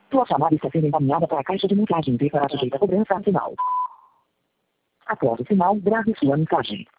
Sua chamada está sendo encaminhada para a caixa de mensagens e será sujeita a cobrança final. Após o sinal, grave sua mensagem.